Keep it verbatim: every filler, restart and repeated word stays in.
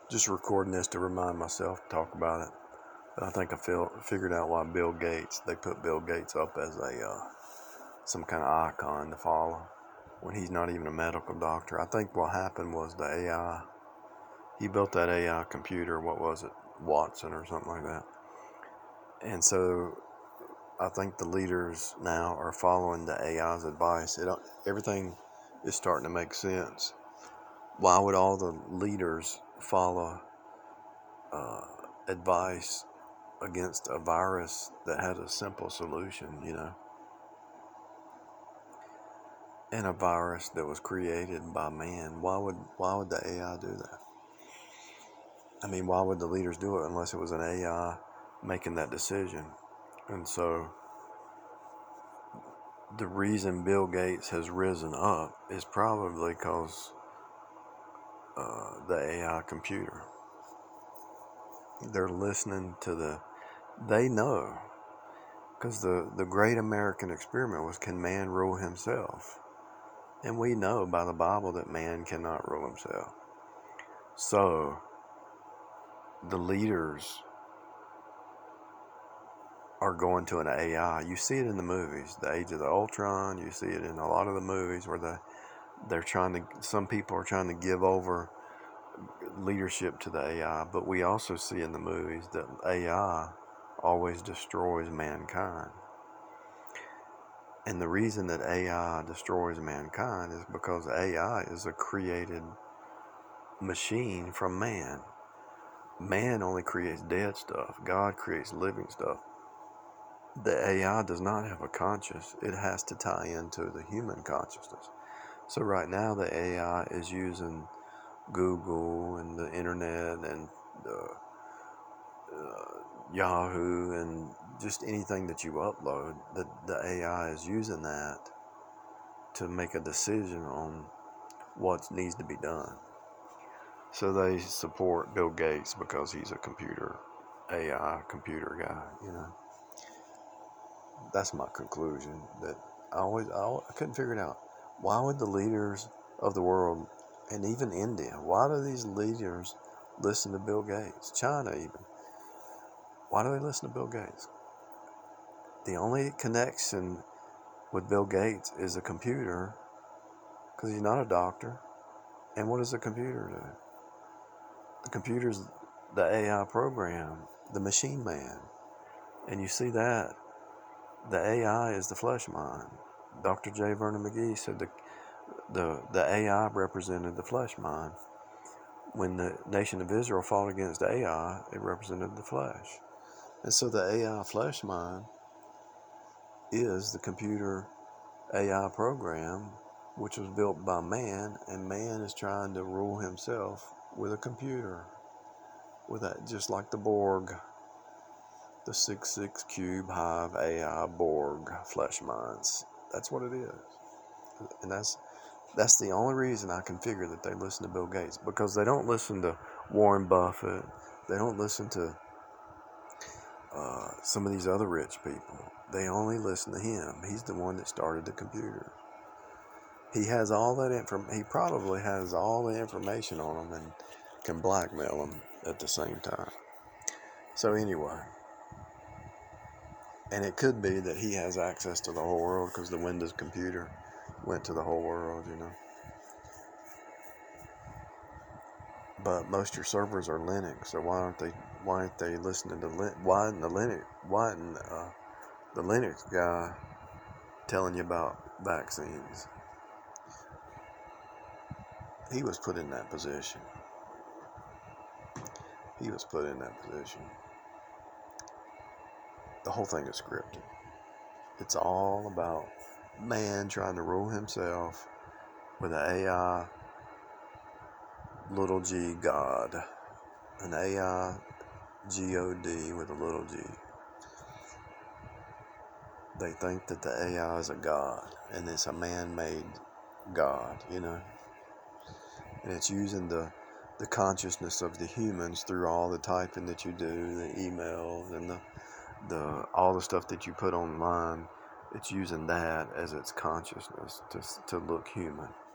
Just recording this to remind myself to talk about it. But I think I feel figured out why Bill Gates, they put Bill Gates up as a uh, some kind of icon to follow when he's not even a medical doctor. I think what happened was the A I, he built that A I computer, what was it, Watson or something like that. And so I think the leaders now are following the A I's advice. It, everything is starting to make sense. Why would all the leaders follow uh, advice against a virus that had a simple solution, you know? And a virus that was created by man. Why would why would the A I do that? I mean, why would the leaders do it unless it was an A I making that decision? And so the reason Bill Gates has risen up is probably because uh, the A I computer. They're listening to the, they know, because the, the great American experiment was, can man rule himself? And we know by the Bible that man cannot rule himself. So the leaders are going to an A I. You see it in the movies, the Age of the Ultron. You see it in a lot of the movies where the they're trying to, some people are trying to give over leadership to the A I, but we also see in the movies that A I always destroys mankind. And the reason that A I destroys mankind is because A I is a created machine from man. Man only creates dead stuff. God creates living stuff. The A I does not have a conscience. It has to tie into the human consciousness. So right now the A I is using Google and the internet and the, uh, Yahoo and just anything that you upload. The, the A I is using that to make a decision on what needs to be done. So they support Bill Gates because he's a computer, A I computer guy, you know. That's my conclusion. That I always, I, I couldn't figure it out. Why would the leaders of the world, and even India, why do these leaders listen to Bill Gates? China even. Why do they listen to Bill Gates? The only connection with Bill Gates is a computer, because he's not a doctor. And what does a computer do? The computer's the A I program, the machine man. And you see that the A I is the flesh mind. Doctor J. Vernon McGee said the, the, the A I represented the flesh mind. When the nation of Israel fought against A I, it represented the flesh. And so the A I flesh mind is the computer A I program, which was built by man, and man is trying to rule himself with a computer, with that, just like the Borg, the six six cube hive A I Borg flesh minds. That's what it is, and that's that's the only reason I can figure that they listen to Bill Gates, because they don't listen to Warren Buffett, they don't listen to uh, some of these other rich people. They only listen to him. He's the one that started the computer. He has all that inform. He probably has all the information on them and can blackmail them at the same time. So anyway, and it could be that he has access to the whole world because the Windows computer went to the whole world, you know. But most of your servers are Linux, so why aren't they? Why aren't they listening to Lin? Why isn't the Linux? Why isn't uh, the Linux guy telling you about vaccines? He was put in that position. He was put in that position. The whole thing is scripted. It's all about man trying to rule himself with an A I little g God, an A I G O D with a little g. They think that the A I is a god, and it's a man-made god, you know. And it's using the the consciousness of the humans through all the typing that you do, the emails and the the all the stuff that you put online. It's using that as its consciousness to to look human.